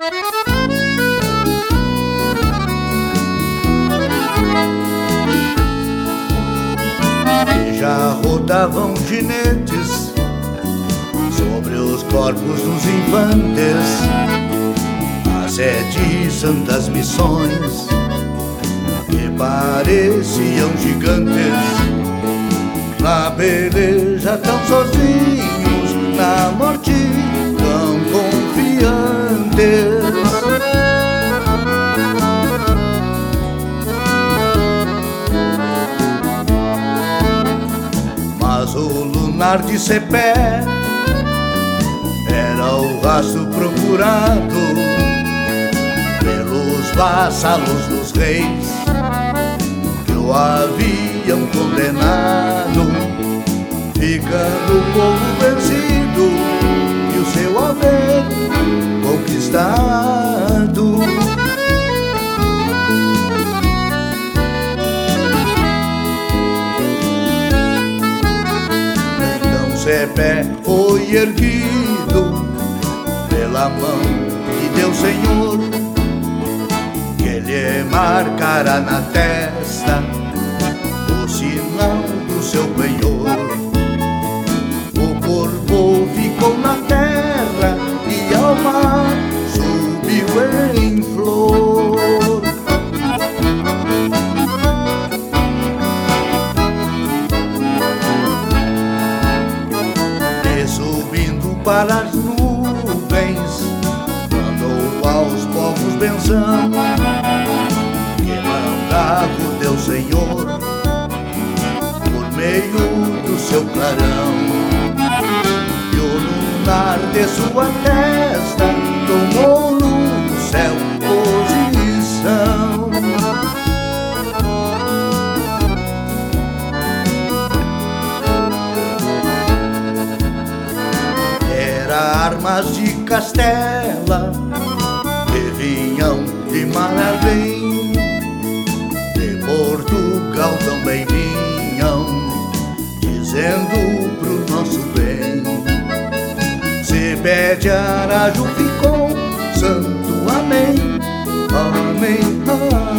E já rodavam ginetes sobre os corpos dos infantes, as 7 santas missões que pareciam gigantes. Na peleja tão sozinhos, na morte tão confiantes. Mas o lunar de Cepé era o rastro procurado pelos vassalos dos reis que o haviam condenado, ficando o povo vencido e o seu haver conquistado. Então Cepé foi erguido pela mão de Deus Senhor, que lhe marcará na testa o sinal do seu penhor. O corpo ficou na terra e ao mar subiu em flor. E subindo para as nuvens, mandou aos povos benção, que mandava o Deus Senhor por meio do seu clarão. E o lunar de sua testa tomou no céu posição. Era armas de Castela que vinham de Maravilha, de Portugal também vinham, dizendo pro nosso bem. Cepé de Araju ficou santo, amém, amém, amém.